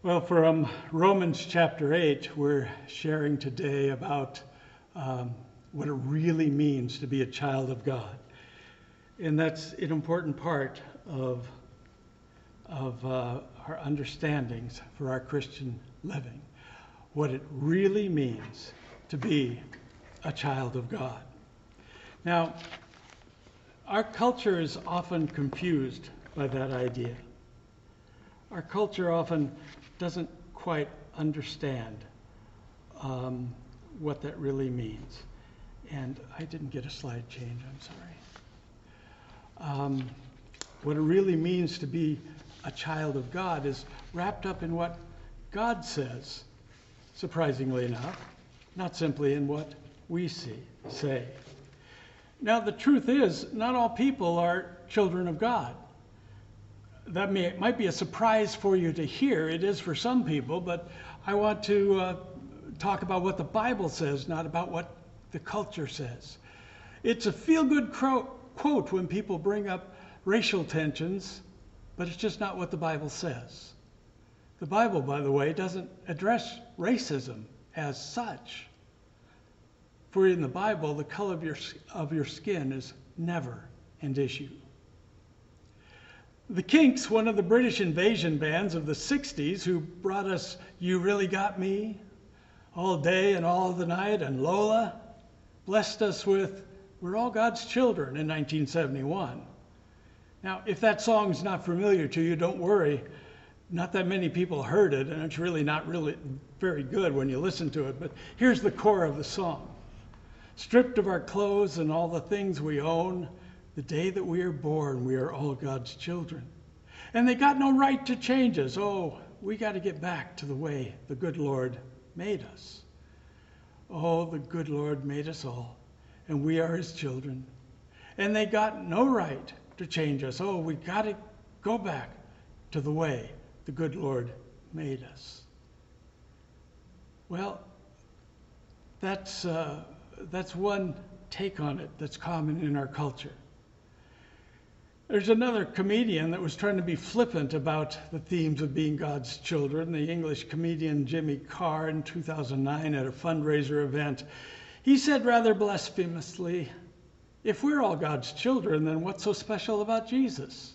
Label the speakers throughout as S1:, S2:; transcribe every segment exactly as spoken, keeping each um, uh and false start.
S1: Well, from Romans chapter eight, we're sharing today about um, what it really means to be a child of God. And that's an important part of, of uh, our understandings for our Christian living. What it really means to be a child of God. Now, our culture is often confused by that idea. Our culture often doesn't quite understand um, what that really means. And I didn't get a slide change, I'm sorry. Um, what it really means to be a child of God is wrapped up in what God says, surprisingly enough, not simply in what we see, say. Now, the truth is, not all people are children of God. That may, might be a surprise for you to hear. It is for some people, but I want to uh, talk about what the Bible says, not about what the culture says. It's a feel-good cro- quote when people bring up racial tensions, but it's just not what the Bible says. The Bible, by the way, doesn't address racism as such. For in the Bible, the color of your, of your skin is never an issue. The Kinks, one of the British invasion bands of the sixties who brought us You Really Got Me, All Day and All the Night, and Lola, blessed us with We're All God's Children in nineteen seventy-one. Now, if that song's not familiar to you, don't worry. Not that many people heard it, and it's really not really very good when you listen to it, but here's the core of the song. Stripped of our clothes and all the things we own, the day that we are born, we are all God's children. And they got no right to change us. Oh, we got to get back to the way the good Lord made us. Oh, the good Lord made us all, and we are his children. And they got no right to change us. Oh, we got to go back to the way the good Lord made us. Well, that's, uh, that's one take on it that's common in our culture. There's another comedian that was trying to be flippant about the themes of being God's children, the English comedian Jimmy Carr in two thousand nine at a fundraiser event. He said rather blasphemously, if we're all God's children, then what's so special about Jesus?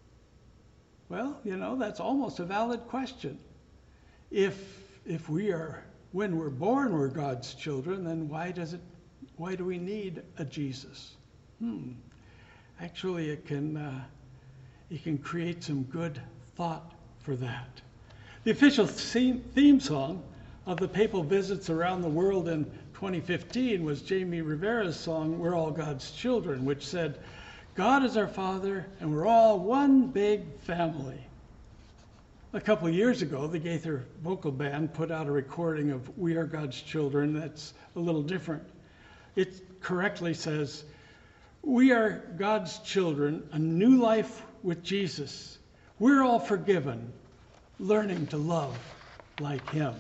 S1: Well, you know, that's almost a valid question. If, if we are, when we're born, we're God's children, then why does it, why do we need a Jesus? Hmm. Actually, it can, uh, it can create some good thought for that. The official theme song of the papal visits around the world in twenty fifteen was Jamie Rivera's song, We're All God's Children, which said, God is our Father, and we're all one big family. A couple of years ago, the Gaither Vocal Band put out a recording of We Are God's Children that's a little different. It correctly says, we are God's children, a new life with Jesus. We're all forgiven, learning to love like him.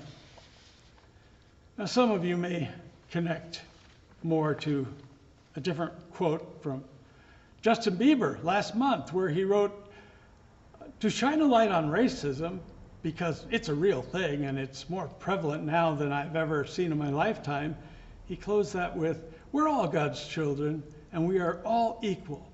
S1: Now, some of you may connect more to a different quote from Justin Bieber last month, where he wrote, to shine a light on racism, because it's a real thing and it's more prevalent now than I've ever seen in my lifetime, he closed that with, we're all God's children, and we are all equal,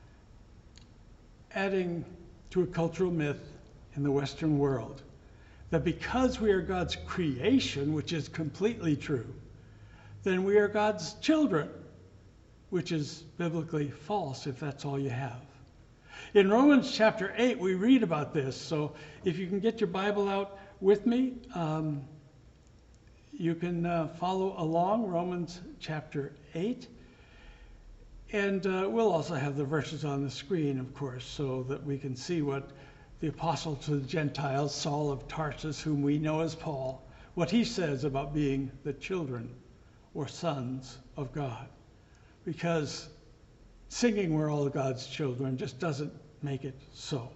S1: adding to a cultural myth in the Western world, that because we are God's creation, which is completely true, then we are God's children, which is biblically false if that's all you have. In Romans chapter eight, we read about this, so if you can get your Bible out with me, um, you can uh, follow along, Romans chapter eight. And uh, we'll also have the verses on the screen, of course, so that we can see what the apostle to the Gentiles, Saul of Tarsus, whom we know as Paul, what he says about being the children or sons of God. Because singing we're all God's children just doesn't make it so.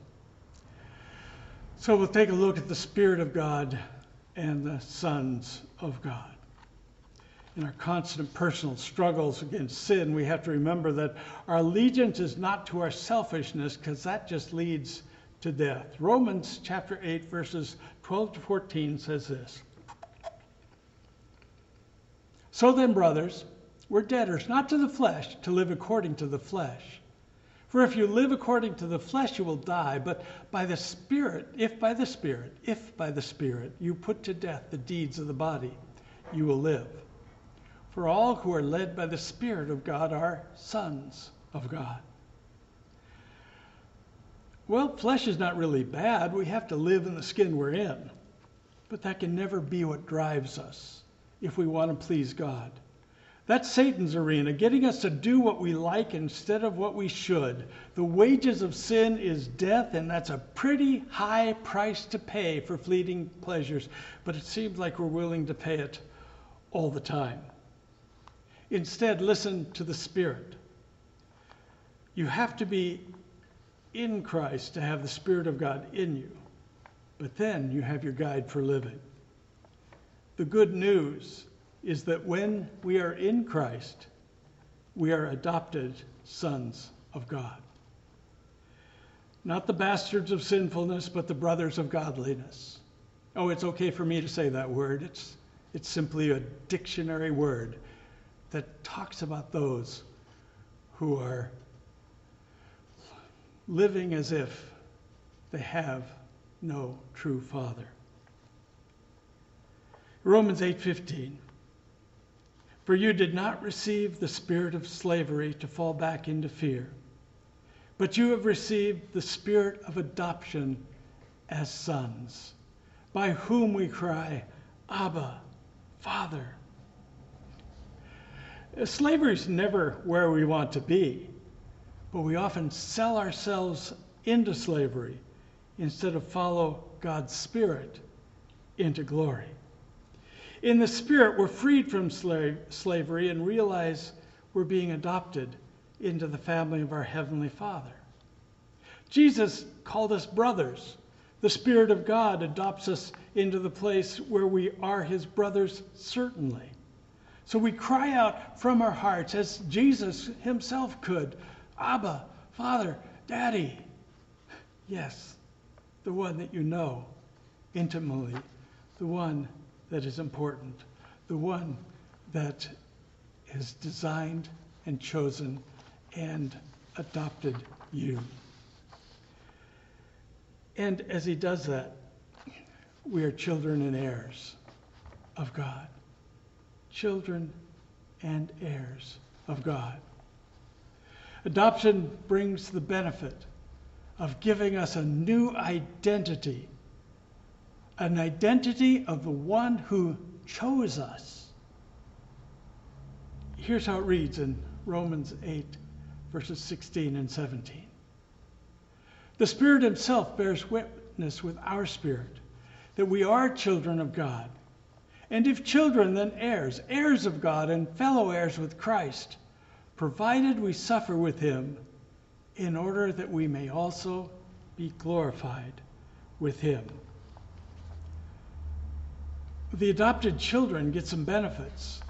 S1: So we'll take a look at the Spirit of God and the sons of God. In our constant personal struggles against sin, we have to remember that our allegiance is not to our selfishness, because that just leads to death. Romans chapter eight, verses twelve to fourteen says this. So then, brothers, we're debtors, not to the flesh, to live according to the flesh. For if you live according to the flesh, you will die. But by the Spirit, if by the Spirit, if by the Spirit you put to death the deeds of the body, you will live. For all who are led by the Spirit of God are sons of God. Well, flesh is not really bad. We have to live in the skin we're in. But that can never be what drives us if we want to please God. That's Satan's arena, getting us to do what we like instead of what we should. The wages of sin is death, and that's a pretty high price to pay for fleeting pleasures. But it seems like we're willing to pay it all the time. Instead, listen to the Spirit. You have to be in Christ to have the Spirit of God in you. But then you have your guide for living. The good news is that when we are in Christ, we are adopted sons of God. Not the bastards of sinfulness, but the brothers of godliness. Oh, it's okay for me to say that word. It's, it's simply a dictionary word that talks about those who are living as if they have no true father. Romans eight fifteen. For you did not receive the spirit of slavery to fall back into fear, but you have received the spirit of adoption as sons, by whom we cry, Abba, Father. Slavery is never where we want to be, but we often sell ourselves into slavery instead of follow God's Spirit into glory. In the Spirit, we're freed from slave, slavery and realize we're being adopted into the family of our Heavenly Father. Jesus called us brothers. The Spirit of God adopts us into the place where we are His brothers, certainly. So we cry out from our hearts, as Jesus Himself could, Abba, Father, Daddy. Yes, the one that you know intimately, the one that is important, the one that is designed and chosen and adopted you. And as He does that, we are children and heirs of God. Children and heirs of God. Adoption brings the benefit of giving us a new identity, an identity of the one who chose us. Here's how it reads in Romans eight, verses sixteen and seventeen. The Spirit Himself bears witness with our spirit that we are children of God. And if children, then heirs, heirs of God and fellow heirs with Christ, provided we suffer with Him, in order that we may also be glorified with Him. The adopted children get some benefits,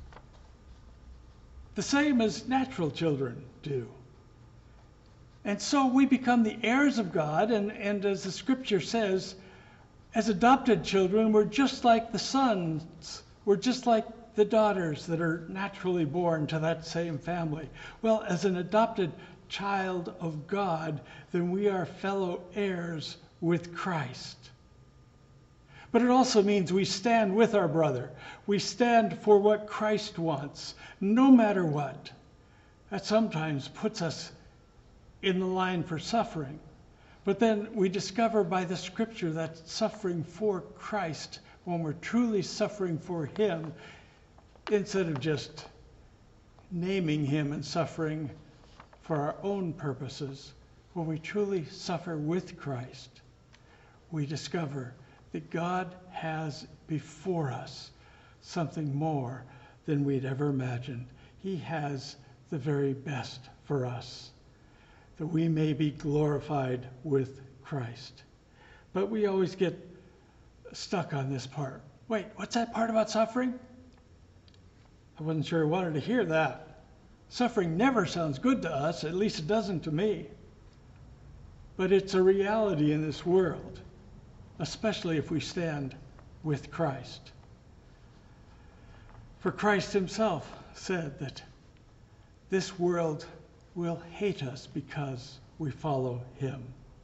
S1: the same as natural children do. And so we become the heirs of God, and, and as the Scripture says, as adopted children, we're just like the sons. We're just like the daughters that are naturally born to that same family. Well, as an adopted child of God, then we are fellow heirs with Christ. But it also means we stand with our brother. We stand for what Christ wants, no matter what. That sometimes puts us in the line for suffering. But then we discover by the Scripture that suffering for Christ, when we're truly suffering for Him, instead of just naming Him and suffering for our own purposes, when we truly suffer with Christ, we discover that God has before us something more than we'd ever imagined. He has the very best for us, that we may be glorified with Christ. But we always get stuck on this part. Wait, what's that part about suffering? I wasn't sure I wanted to hear that. Suffering never sounds good to us, at least it doesn't to me. but it's a reality in this world, especially if we stand with Christ. For Christ himself said that this world will hate us because we follow him.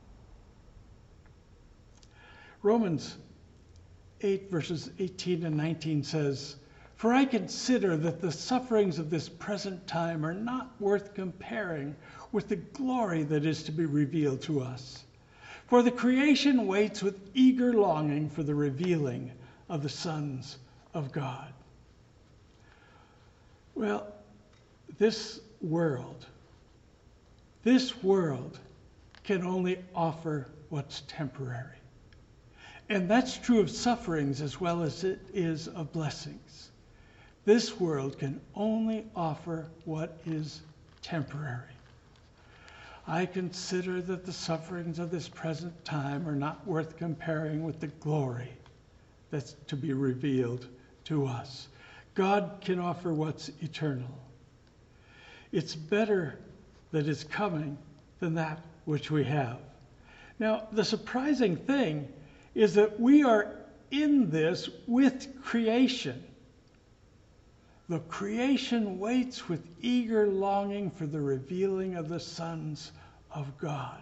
S1: Romans eight verses eighteen and nineteen says, "For I consider that the sufferings of this present time are not worth comparing with the glory that is to be revealed to us. For the creation waits with eager longing for the revealing of the sons of God." Well, this world, this world can only offer what's temporary. And that's true of sufferings as well as it is of blessings. This world can only offer what is temporary. I consider that the sufferings of this present time are not worth comparing with the glory that's to be revealed to us. God can offer what's eternal. It's better that is coming than that which we have. Now, the surprising thing is that we are in this with creation. The creation waits with eager longing for the revealing of the sons of God.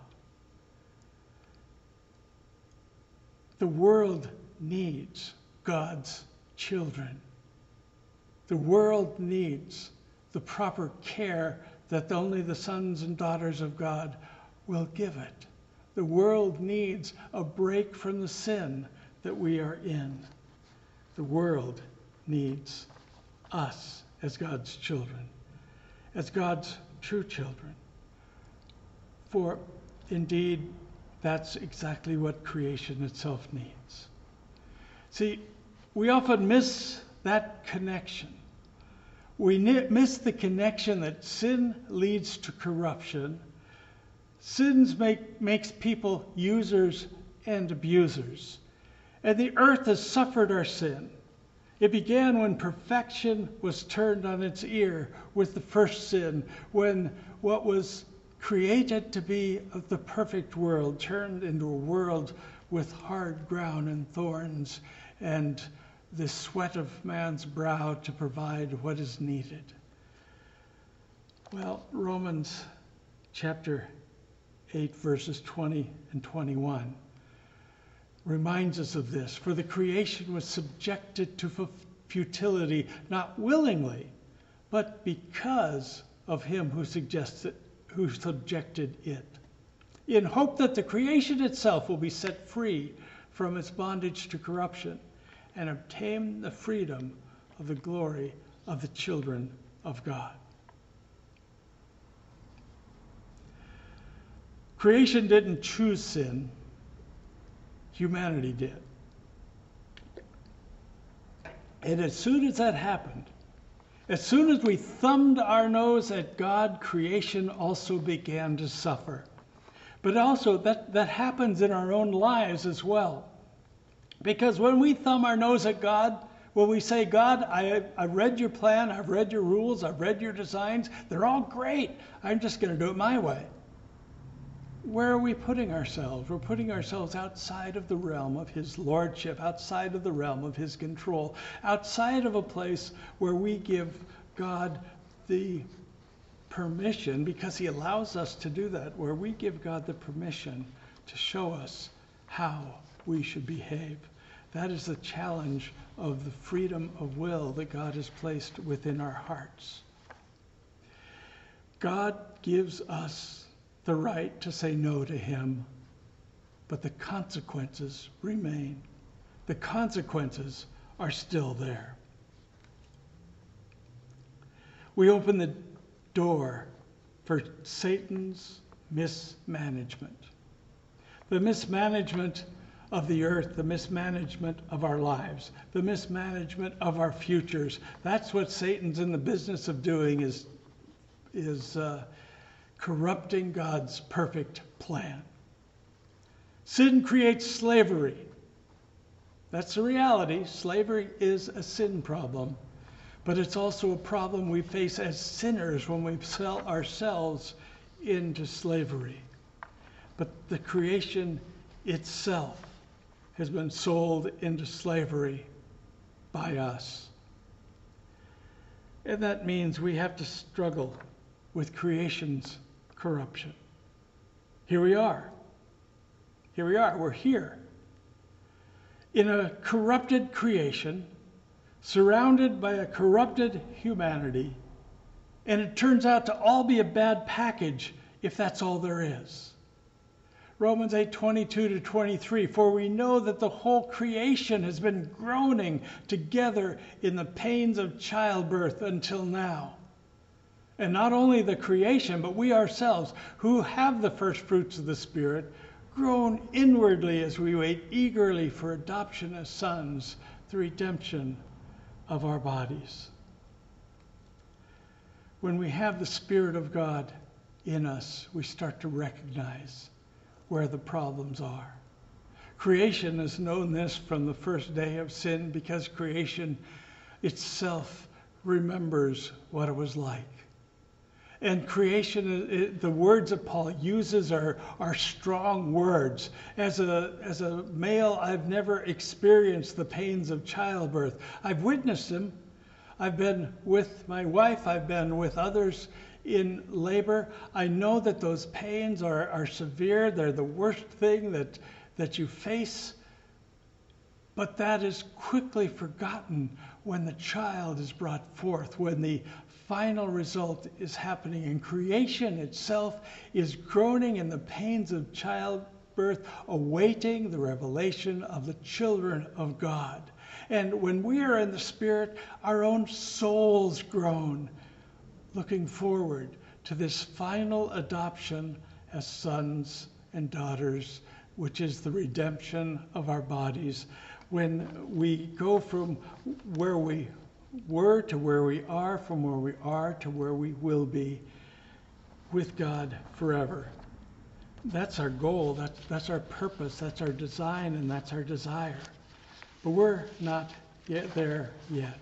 S1: The world needs God's children. The world needs the proper care that only the sons and daughters of God will give it. The world needs a break from the sin that we are in. The world needs us as God's children, as God's true children. For indeed, that's exactly what creation itself needs. See, we often miss that connection. We miss the connection that sin leads to corruption. Sins make, makes people users and abusers. And the earth has suffered our sin. It began when perfection was turned on its ear with the first sin, when what was created to be the perfect world turned into a world with hard ground and thorns and the sweat of man's brow to provide what is needed. Well, Romans chapter eight, verses twenty and twenty-one reminds us of this. For the creation was subjected to futility, not willingly, but because of him who suggested, who subjected it, in hope that the creation itself will be set free from its bondage to corruption and obtain the freedom of the glory of the children of God. Creation didn't choose sin. Humanity did. And as soon as that happened, as soon as we thumbed our nose at God, creation also began to suffer. But also that, that happens in our own lives as well. Because when we thumb our nose at God, when we say, God, I, I read your plan, I've read your rules, I've read your designs, they're all great. I'm just going to do it my way. Where are we putting ourselves? We're putting ourselves outside of the realm of his lordship, outside of the realm of his control, outside of a place where we give God the permission, because he allows us to do that, where we give God the permission to show us how we should behave. That is the challenge of the freedom of will that God has placed within our hearts. God gives us the right to say no to him, but the consequences remain. The consequences are still there. We open the door for Satan's mismanagement. The mismanagement of the earth, the mismanagement of our lives, the mismanagement of our futures. That's what Satan's in the business of doing, is, is uh, corrupting God's perfect plan. Sin creates slavery. That's the reality. Slavery is a sin problem. But it's also a problem we face as sinners when we sell ourselves into slavery. but the creation itself has been sold into slavery by us. And that means we have to struggle with creation's corruption. Here we are. Here we are. We're here. In a corrupted creation, surrounded by a corrupted humanity, and it turns out to all be a bad package if that's all there is. Romans eight, twenty-two to twenty-three, for we know that the whole creation has been groaning together in the pains of childbirth until now. And not only the creation, but we ourselves, who have the first fruits of the Spirit, groan inwardly as we wait eagerly for adoption as sons, the redemption of our bodies. When we have the Spirit of God in us, we start to recognize where the problems are. Creation has known this from the first day of sin because creation itself remembers what it was like. And creation, it, the words that Paul uses are, are strong words. As a, as a male, I've never experienced the pains of childbirth. I've witnessed them. I've been with my wife. I've been with others in labor. I know that those pains are, are severe. They're the worst thing that, that you face. But that is quickly forgotten when the child is brought forth, when the final result is happening, and creation itself is groaning in the pains of childbirth, awaiting the revelation of the children of God. And when we are in the Spirit, our own souls groan, looking forward to this final adoption as sons and daughters, which is the redemption of our bodies, when we go from where we were to where we are, from where we are to where we will be with God forever. That's our goal, that's, that's our purpose, that's our design, and that's our desire. But we're not yet there yet.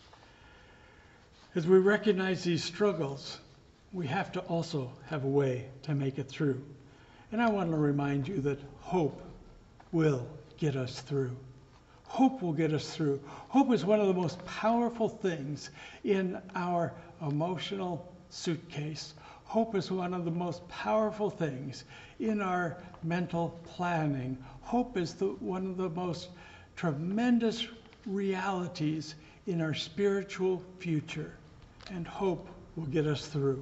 S1: As we recognize these struggles, we have to also have a way to make it through. And I want to remind you that hope will get us through. Hope will get us through. Hope is one of the most powerful things in our emotional suitcase. Hope is one of the most powerful things in our mental planning. Hope is the, one of the most tremendous realities in our spiritual future. And hope will get us through.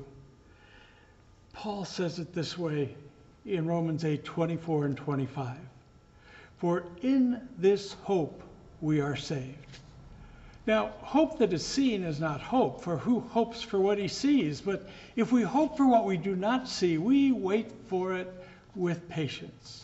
S1: Paul says it this way in Romans eight, twenty-four and twenty-five. For in this hope we are saved. Now, hope that is seen is not hope, for who hopes for what he sees? But if we hope for what we do not see, we wait for it with patience.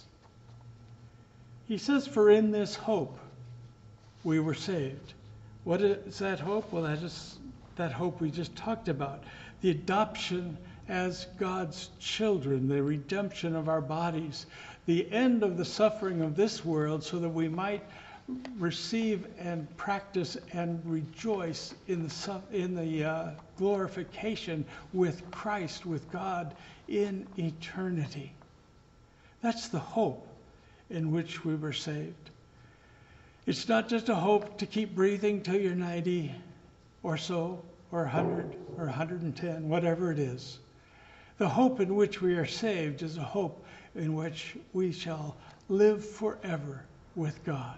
S1: He says, for in this hope we were saved. What is that hope? Well, that is that hope we just talked about. The adoption as God's children, the redemption of our bodies, the end of the suffering of this world so that we might receive and practice and rejoice in the, in the uh, glorification with Christ, with God in eternity. That's the hope in which we were saved. It's not just a hope to keep breathing till you're ninety or so, or one hundred, or one hundred ten, whatever it is. The hope in which we are saved is a hope in which we shall live forever with God.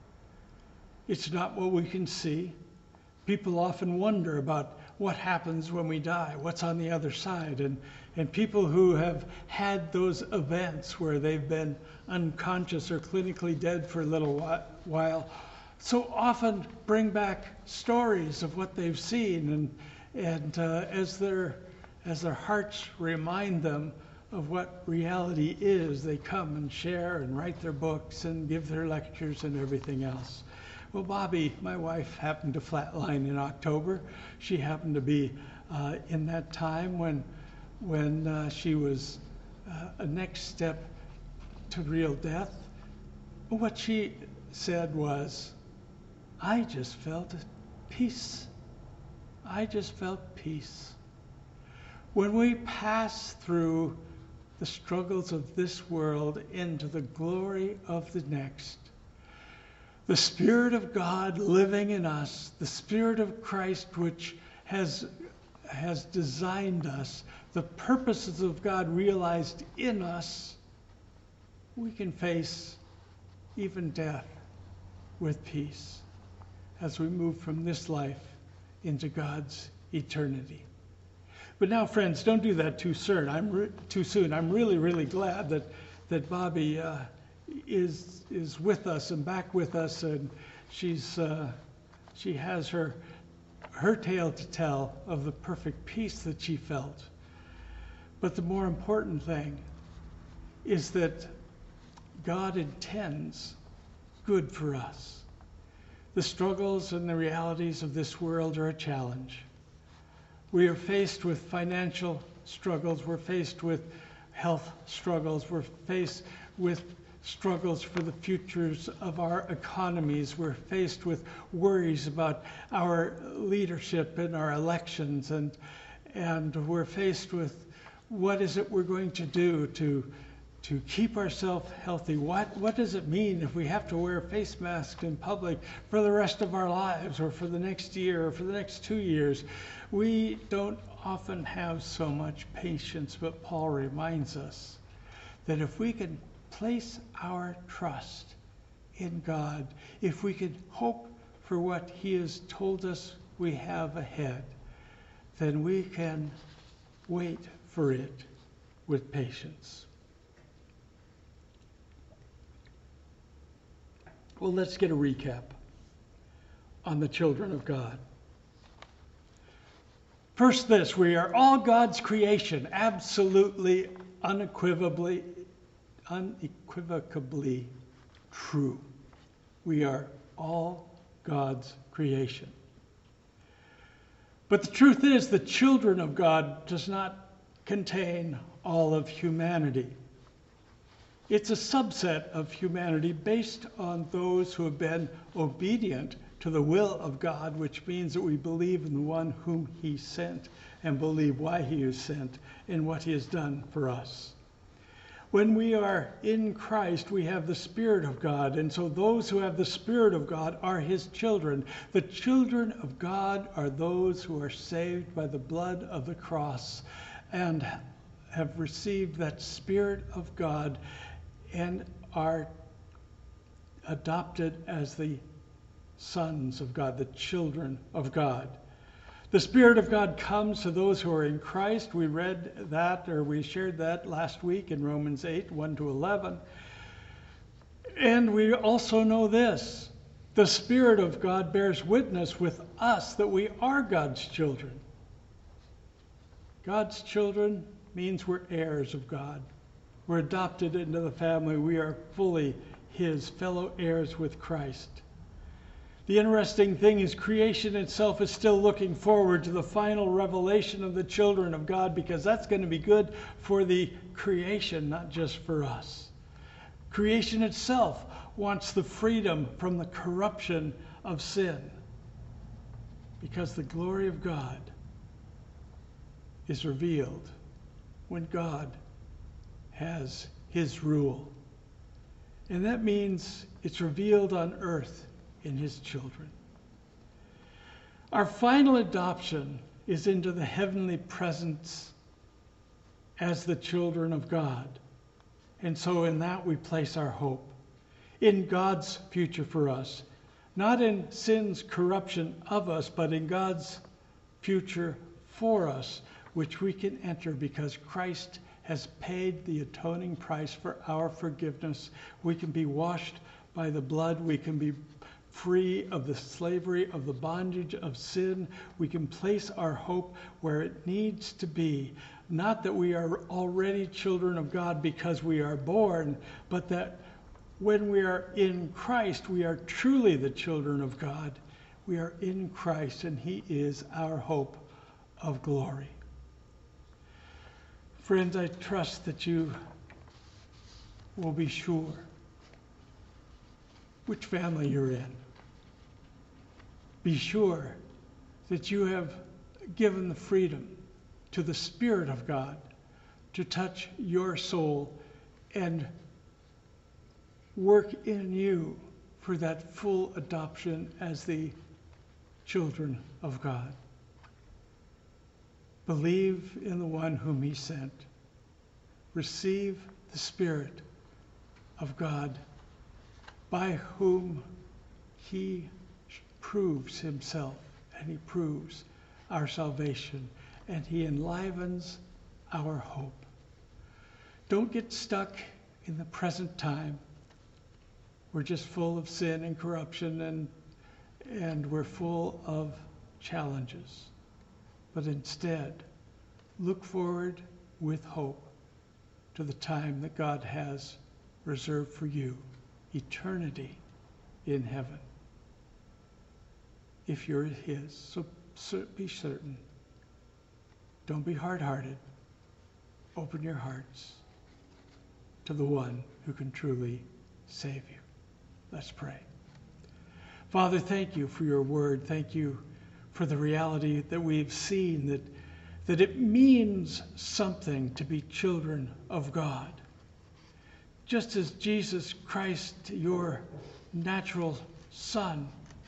S1: It's not what we can see. People often wonder about what happens when we die, what's on the other side. And, and people who have had those events where they've been unconscious or clinically dead for a little while, so often bring back stories of what they've seen. And, and uh, as their, as their hearts remind them of what reality is, they come and share and write their books and give their lectures and everything else. Well, Bobby, my wife, happened to flatline in October. She happened to be uh, in that time when, when uh, she was uh, a next step to real death. What she said was, I just felt peace. I just felt peace. When we pass through the struggles of this world into the glory of the next. The Spirit of God living in us, the Spirit of Christ which has, has designed us, the purposes of God realized in us, we can face even death with peace as we move from this life into God's eternity. But now, friends, don't do that too soon. I'm re- too soon. I'm really, really glad that that Bobby uh, is is with us and back with us, and she's uh, she has her her tale to tell of the perfect peace that she felt. But the more important thing is that God intends good for us. The struggles and the realities of this world are a challenge. We are faced with financial struggles. We're faced with health struggles. We're faced with struggles for the futures of our economies. We're faced with worries about our leadership and our elections. And, and we're faced with what is it we're going to do to to keep ourselves healthy. What, what does it mean if we have to wear a face mask in public for the rest of our lives, or for the next year, or for the next two years? We don't often have so much patience, but Paul reminds us that if we can place our trust in God, if we can hope for what he has told us we have ahead, then we can wait for it with patience. Well, let's get a recap on the children of God. First, this: we are all God's creation, absolutely, unequivocally, unequivocally true. We are all God's creation. But the truth is, the children of God does not contain all of humanity. It's a subset of humanity based on those who have been obedient to the will of God, which means that we believe in the one whom he sent and believe why he is sent and what he has done for us. When we are in Christ, we have the Spirit of God, and so those who have the Spirit of God are his children. The children of God are those who are saved by the blood of the cross and have received that Spirit of God and are adopted as the sons of God, the children of God. The Spirit of God comes to those who are in Christ. We read that, or we shared that last week in Romans eight, one to eleven. And we also know this: the Spirit of God bears witness with us that we are God's children. God's children means we're heirs of God. We're adopted into the family. We are fully his fellow heirs with Christ. The interesting thing is, creation itself is still looking forward to the final revelation of the children of God, because that's going to be good for the creation, not just for us. Creation itself wants the freedom from the corruption of sin, because the glory of God is revealed when God has his rule. And that means it's revealed on earth in his children. Our final adoption is into the heavenly presence as the children of God. And so in that we place our hope, in God's future for us, not in sin's corruption of us, but in God's future for us, which we can enter because Christ has paid the atoning price for our forgiveness. We can be washed by the blood. We can be free of the slavery of the bondage of sin. We can place our hope where it needs to be. Not that we are already children of God because we are born, but that when we are in Christ, we are truly the children of God. We are in Christ, and he is our hope of glory. Friends, I trust that you will be sure which family you're in. Be sure that you have given the freedom to the Spirit of God to touch your soul and work in you for that full adoption as the children of God. Believe in the one whom he sent. Receive the Spirit of God by whom he proves himself, and he proves our salvation, and he enlivens our hope. Don't get stuck in the present time. We're just full of sin and corruption, and and we're full of challenges. But instead, look forward with hope to the time that God has reserved for you, eternity in heaven, if you're his. So, so be certain. Don't be hard-hearted. Open your hearts to the one who can truly save you. Let's pray. Father, thank you for your word. Thank you for the reality that we've seen, that, that it means something to be children of God. Just as Jesus Christ, your natural Son,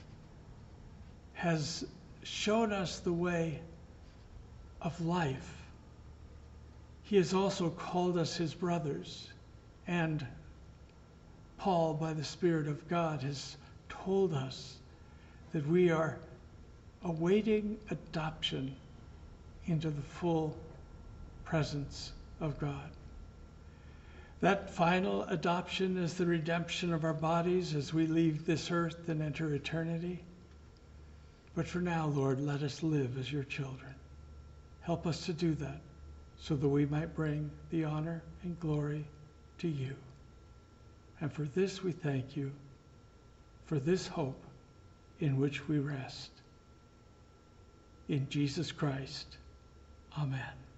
S1: has shown us the way of life, he has also called us his brothers. And Paul, by the Spirit of God, has told us that we are awaiting adoption into the full presence of God. That final adoption is the redemption of our bodies as we leave this earth and enter eternity. But for now, Lord, let us live as your children. Help us to do that so that we might bring the honor and glory to you. And for this we thank you, for this hope in which we rest. In Jesus Christ, amen.